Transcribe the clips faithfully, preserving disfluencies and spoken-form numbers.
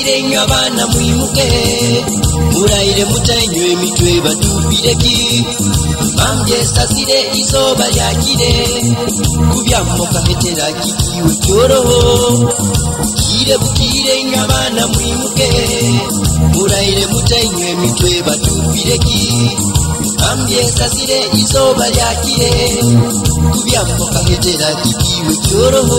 bukire nnyo abaana mwimuke murayire mutanywe emitwe batupireki mambye sasire izoba lyakire kubyammo kahetera kikiwe kyoroho bukire bukire nnyo abaana mwimuke murayire mutanywe emitwe batupireki mambye sasire izoba lyakire kubyammo kahetera kikiwe kyoroho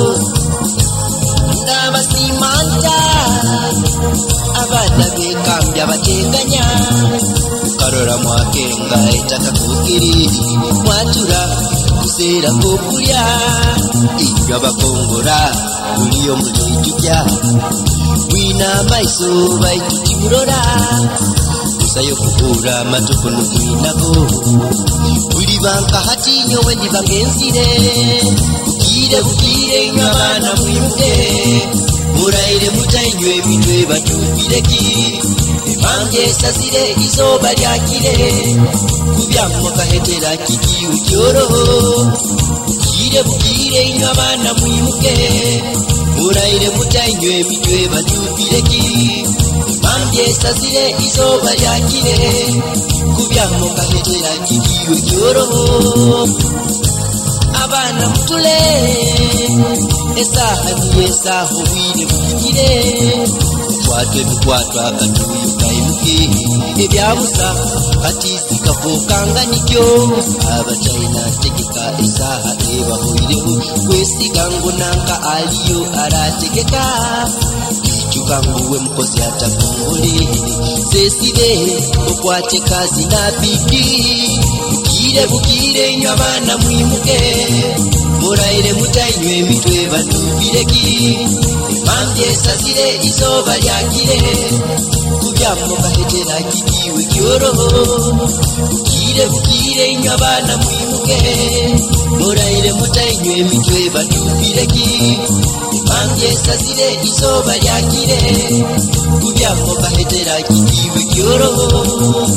ndabasimanja abana bekambya bateganya karora mwakenga etaka kukiri mwatura kusera kokulya ibyo bakongora uliyo mulitujya wina maiso baitutimurora sayo kukura matuko nukwinako uli banka hatinyo wendi bangenzire bukire bukire nnyo abaana mwimuke murayire mutanywe emitwe batupireki mambye sasire izoba lyakire kubyammo kahetera kikiwe kyoroho bukire bukire nnyo abaana mwimuke murayire mutanywe emitwe batupireki mambye sasire izoba lyakire kubyammo kahetera kikiwe kyoroho abana mutule esaha niye saha obwire bukire twatwe bikwatwa akatuyo kaimuke ebyabusa kati zikafukanga nikyo abachina tegeka esaha ebahoireho kwesiga ngo nanka aliyo arategeka ichukanguwe mkozi atakongole sesibe okwate kazi na bidii bukire bukire nnyo abaana mwimuke murayire mutanywe emitwe batupireki mambye sasire izoba lyakire kubyammo kahetera kikiwe kyoroho bukire bukire nnyo abaana mwimuke murayire mutanywe emitwe batupireki mambye sasire izoba lyakire kubyammo kahetera kikiwe kyoroho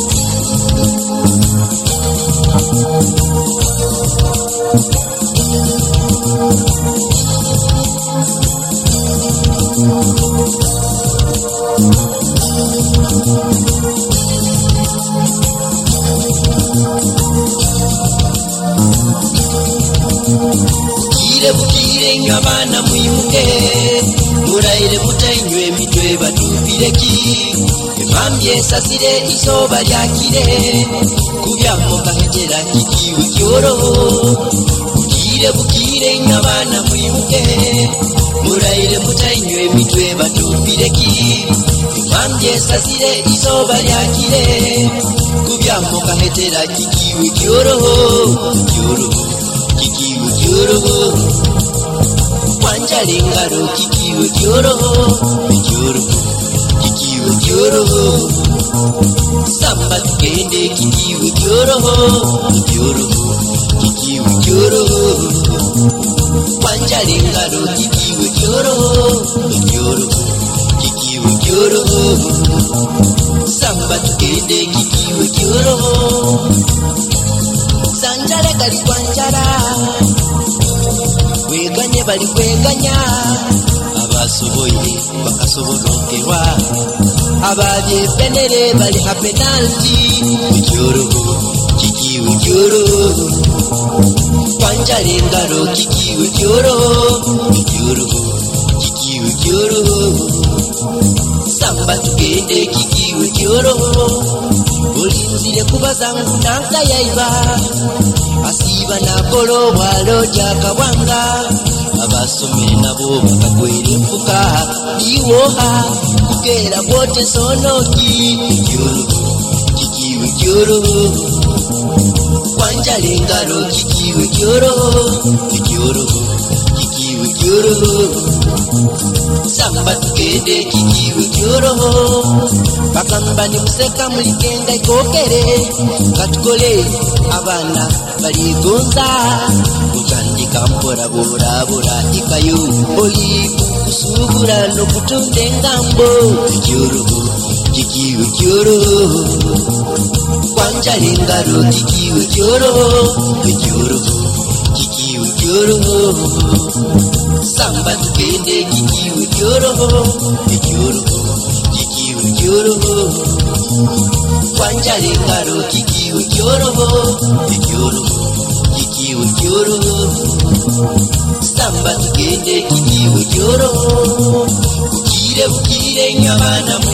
bukire bukire nnyo abaana mwimuke murayire mutanywe emitwe batupireki mambye sasire izoba lyakire kubyammo kahetera kikiwe kyoroho bukire bukire nnyo abaana mwimuke murayire mutanywe emitwe batupireki mambye sasire izoba lyakire kubyammo kahetera kikiwe kyoroho kyoroho kikiwe kyoroho wanjale engalo kikiwe kyoroho kyoroho kikiwe kyoroho samba tugende kikiwe kyoroho kyoroho kikiwe kyoroho wanjale engalo kikiwe kyoroho kyoroho kikiwe kyoroho samba tugende kikiwe kyoroho sanjala gali kwanjala weganye bali kweganya abasoboye bakasobolokerwa ababye penere bali ha penalty kyoroho kikiwe kyoroho kwanjala engalo kikiwe kyoroho kyoroho kikiwe kyoroho samba tugende kikiwe kyoroho olinzire kubazangu nanka yaiba asiba nakolo bwalo jakabwanga abasomere nabo bakagwera enfuka iwoha kugera bote sonoki kyoroho kikiwe kyoroho kwanjala engalo kikiwe kyoroho kyoroho kikiwe kyoroho samba tugende kikiwe kyoroho bakamba ni museka muligenda ikokere katukole abana baligonza kutandika mpora bora bora ikayo oli kusubura no kutonda engambo kyoroho kikiwe kyoroho kwanjala engalo kikiwe kyoroho kyoroho kikiwe kyoroho samba tugende kikiwe kyoroho kyoroho kikiwe kyoroho kwanjale ngaro kikiwe kyoroho kyoroho kikiwe kyoroho samba tugende kikiwe kyoroho bukire bukire nyabana